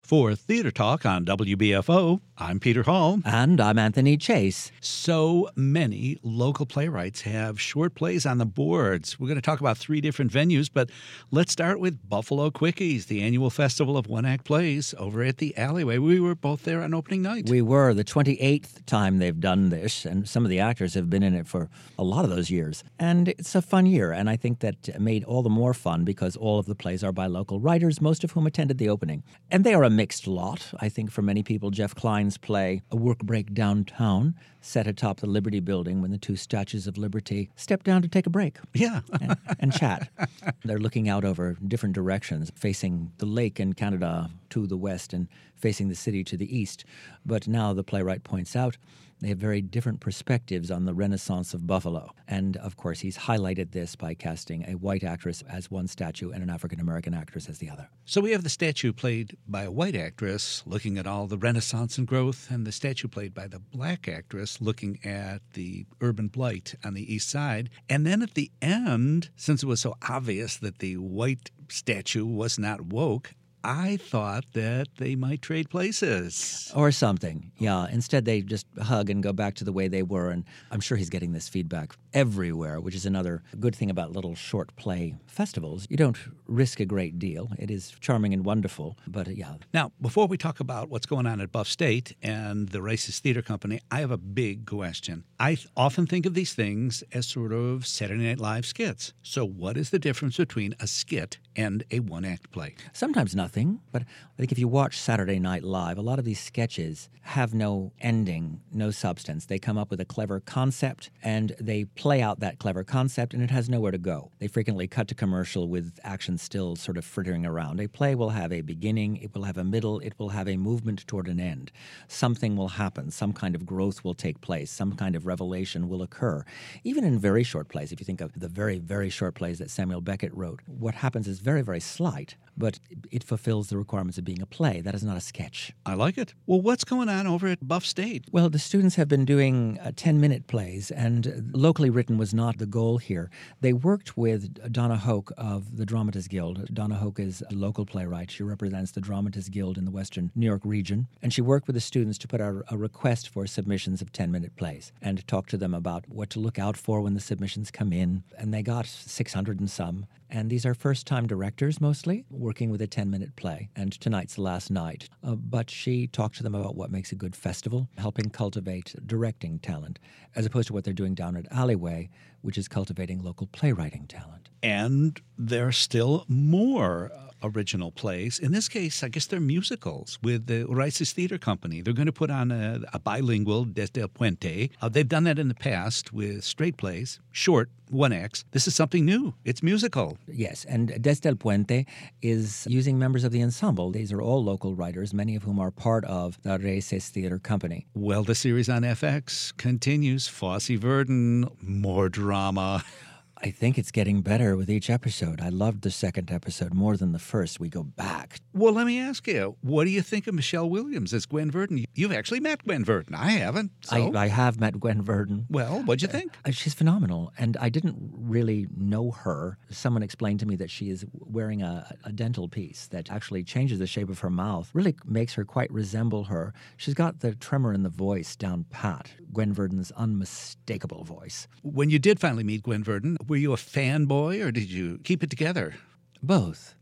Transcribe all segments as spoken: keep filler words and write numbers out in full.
For Theater Talk on W B F O, I'm Peter Hall. And I'm Anthony Chase. So many local playwrights have short plays on the boards. We're going to talk about three different venues, but let's start with Buffalo Quickies, the annual festival of one-act plays over at the Alleyway. We were both there on opening night. We were, the twenty-eighth time they've done this, and some of the actors have been in it for a lot of those years. And it's a fun year, and I think that made all the more fun because all of the plays are by local writers, most of whom attended the opening. And they are a mixed lot. I think for many people, Jeff Klein's play, A Work Break Downtown, set atop the Liberty Building when the two statues of Liberty step down to take a break. Yeah. and, and chat. They're looking out over different directions, facing the lake in Canada to the west and facing the city to the east. But now the playwright points out they have very different perspectives on the Renaissance of Buffalo. And, of course, he's highlighted this by casting a white actress as one statue and an African-American actress as the other. So we have the statue played by a white actress looking at all the Renaissance and growth, and the statue played by the black actress looking at the urban blight on the east side. And then at the end, since it was so obvious that the white statue was not woke, I thought that they might trade places. Or something, yeah. Instead, they just hug and go back to the way they were, and I'm sure he's getting this feedback everywhere, which is another good thing about little short play festivals. You don't risk a great deal. It is charming and wonderful, but uh, yeah. Now, before we talk about what's going on at Buff State and the Rice's Theater Company, I have a big question. I th- often think of these things as sort of Saturday Night Live skits. So what is the difference between a skit and a one-act play? Sometimes nothing, but I think if you watch Saturday Night Live, a lot of these sketches have no ending, no substance. They come up with a clever concept, and they play out that clever concept, and it has nowhere to go. They frequently cut to commercial with action still sort of frittering around. A play will have a beginning, it will have a middle, it will have a movement toward an end. Something will happen, some kind of growth will take place, some kind of revelation will occur. Even in very short plays, if you think of the very, very short plays that Samuel Beckett wrote, what happens is very, very slight, but it fulfills the requirements of being a play. That is not a sketch. I like it. Well, what's going on over at Buff State? Well, the students have been doing uh, ten-minute plays, and locally written was not the goal here. They worked with Donna Hoke of the Dramatists Guild. Donna Hoke is a local playwright. She represents the Dramatists Guild in the Western New York region, and she worked with the students to put out a request for submissions of ten-minute plays and talk to them about what to look out for when the submissions come in, and they got six hundred and some. And these are first-time directors, mostly, working with a ten-minute play. And tonight's the last night. Uh, but she talked to them about what makes a good festival, helping cultivate directing talent, as opposed to what they're doing down at Alleyway, which is cultivating local playwriting talent. And there are still more original plays. In this case, I guess they're musicals with the Rice's Theater Company. They're going to put on a, a bilingual Desde el Puente. Uh, they've done that in the past with straight plays, short, one acts. This is something new. It's musical. Yes, and Desde el Puente is using members of the ensemble. These are all local writers, many of whom are part of the Rice's Theater Company. Well, the series on F X continues. Fosse Verdon, more drama. I think it's getting better with each episode. I loved the second episode more than the first. We go back. Well, let me ask you, what do you think of Michelle Williams as Gwen Verdon? You've actually met Gwen Verdon. I haven't. So. I, I have met Gwen Verdon. Well, what'd you think? Uh, she's phenomenal, and I didn't really know her. Someone explained to me that she is wearing a, a dental piece that actually changes the shape of her mouth, really makes her quite resemble her. She's got the tremor in the voice down pat, Gwen Verdon's unmistakable voice. When you did finally meet Gwen Verdon, were you a fanboy or did you keep it together? Both.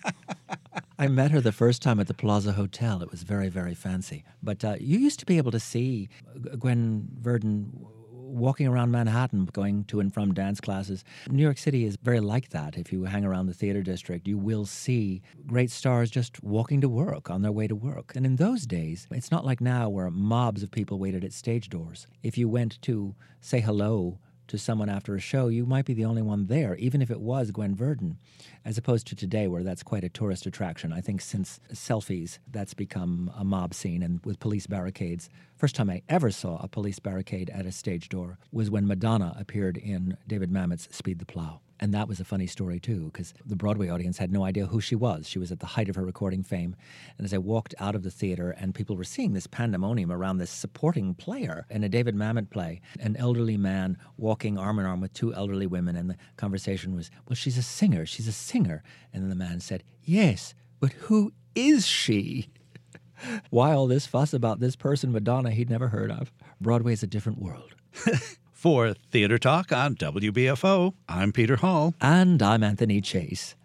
I met her the first time at the Plaza Hotel. It was very, very fancy. But uh, you used to be able to see Gwen Verdon walking around Manhattan, going to and from dance classes. New York City is very like that. If you hang around the theater district, you will see great stars just walking to work, on their way to work. And in those days, it's not like now where mobs of people waited at stage doors. If you went to say hello to someone after a show, you might be the only one there, even if it was Gwen Verdon, as opposed to today where that's quite a tourist attraction. I think since selfies, that's become a mob scene, and with police barricades. First time I ever saw a police barricade at a stage door was when Madonna appeared in David Mamet's Speed the Plow. And that was a funny story, too, because the Broadway audience had no idea who she was. She was at the height of her recording fame. And as I walked out of the theater and people were seeing this pandemonium around this supporting player in a David Mamet play, an elderly man walking arm in arm with two elderly women, and the conversation was, well, she's a singer, she's a singer. And then the man said, yes, but who is she? Why all this fuss about this person, Madonna, he'd never heard of? Broadway's a different world. For Theater Talk on W B F O, I'm Peter Hall. And I'm Anthony Chase.